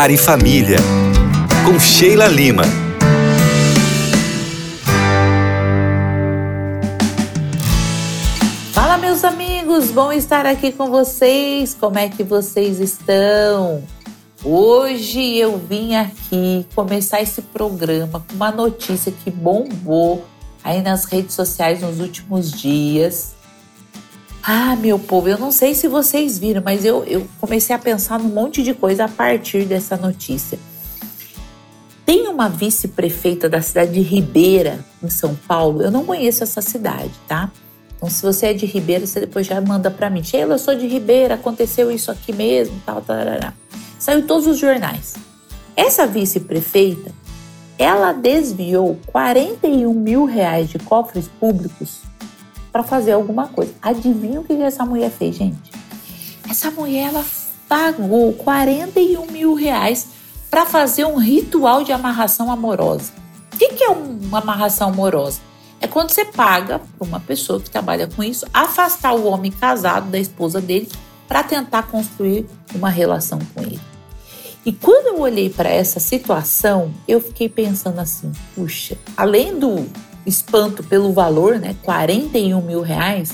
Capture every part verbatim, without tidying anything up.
Lar e Família, com Sheila Lima. Fala, meus amigos, bom estar aqui com vocês. Como é que vocês estão? Hoje eu vim aqui começar esse programa com uma notícia que bombou aí nas redes sociais nos últimos dias. Ah, meu povo, eu não sei se vocês viram, mas eu, eu comecei a pensar num monte de coisa a partir dessa notícia. Tem uma vice-prefeita da cidade de Ribeira, em São Paulo. Eu não conheço essa cidade, tá? Então, se você é de Ribeira, você depois já manda pra mim. Sheila, eu sou de Ribeira, aconteceu isso aqui mesmo, tal, tal, tal. Saiu em todos os jornais. Essa vice-prefeita, ela desviou quarenta e um mil reais de cofres públicos para fazer alguma coisa. Adivinha o que essa mulher fez, gente? Essa mulher, ela pagou quarenta e um mil reais para fazer um ritual de amarração amorosa. O que é uma amarração amorosa? É quando você paga para uma pessoa que trabalha com isso afastar o homem casado da esposa dele para tentar construir uma relação com ele. E quando eu olhei para essa situação, eu fiquei pensando assim, puxa, além do espanto pelo valor, né, quarenta e um mil reais,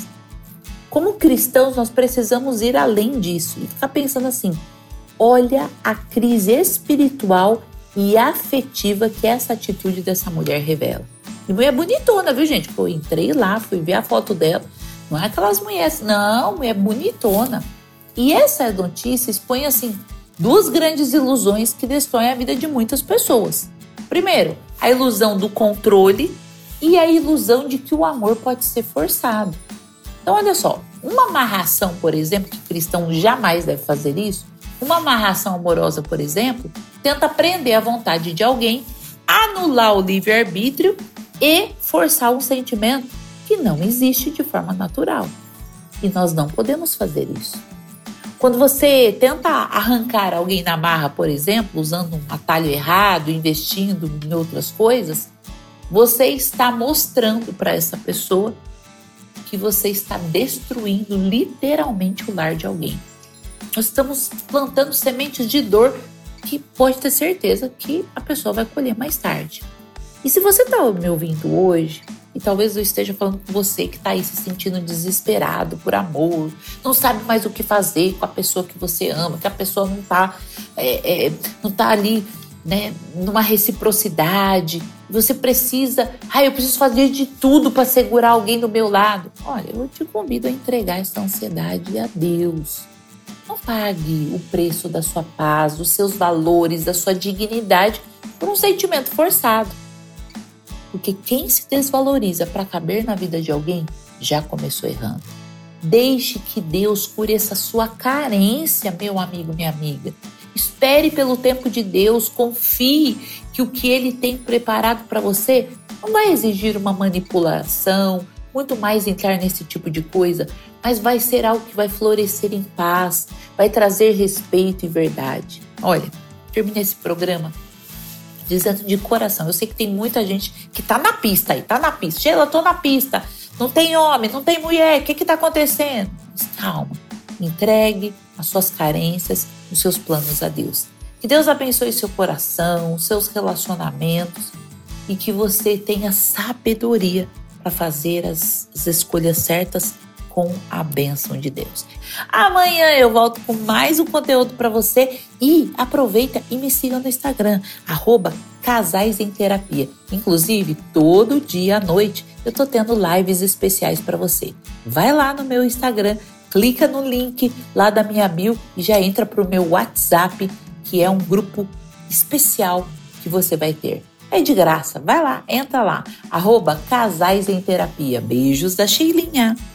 como cristãos nós precisamos ir além disso e ficar pensando assim, olha a crise espiritual e afetiva que essa atitude dessa mulher revela. E mulher bonitona, viu, gente? Eu entrei lá, fui ver a foto dela, não é aquelas mulheres, não, mulher bonitona. E essa notícia expõe assim duas grandes ilusões que destroem a vida de muitas pessoas. Primeiro, a ilusão do controle e a ilusão de que o amor pode ser forçado. Então, olha só, uma amarração, por exemplo, que cristão jamais deve fazer isso, uma amarração amorosa, por exemplo, tenta prender a vontade de alguém, anular o livre-arbítrio e forçar um sentimento que não existe de forma natural. E nós não podemos fazer isso. Quando você tenta arrancar alguém na marra, por exemplo, usando um atalho errado, investindo em outras coisas, você está mostrando para essa pessoa que você está destruindo literalmente o lar de alguém. Nós estamos plantando sementes de dor que pode ter certeza que a pessoa vai colher mais tarde. E se você está me ouvindo hoje, e talvez eu esteja falando com você que está aí se sentindo desesperado por amor, não sabe mais o que fazer com a pessoa que você ama, que a pessoa não está é, é, não tá ali, né, numa reciprocidade, você precisa, ah, eu preciso fazer de tudo para segurar alguém do meu lado. Olha, eu te convido a entregar essa ansiedade a Deus. Não pague o preço da sua paz, dos seus valores, da sua dignidade por um sentimento forçado. Porque quem se desvaloriza para caber na vida de alguém já começou errando. Deixe que Deus cure essa sua carência, meu amigo, minha amiga. Espere pelo tempo de Deus, confie que o que Ele tem preparado para você não vai exigir uma manipulação, muito mais entrar nesse tipo de coisa, mas vai ser algo que vai florescer em paz, vai trazer respeito e verdade. Olha, termina esse programa dizendo de coração, eu sei que tem muita gente que tá na pista aí, tá na pista. Sheila, tô na pista, não tem homem, não tem mulher, o que que tá acontecendo? Mas calma, entregue as suas carências, os seus planos a Deus. Que Deus abençoe seu coração, seus relacionamentos e que você tenha sabedoria para fazer as, as escolhas certas com a bênção de Deus. Amanhã eu volto com mais um conteúdo para você e aproveita e me siga no Instagram, arroba Casais em Terapia. Inclusive, todo dia à noite eu tô tendo lives especiais para você. Vai lá no meu Instagram, clica no link lá da minha bio e já entra pro meu WhatsApp, que é um grupo especial que você vai ter. É de graça, vai lá, entra lá, arroba Casais em Terapia. Beijos da Sheilinha.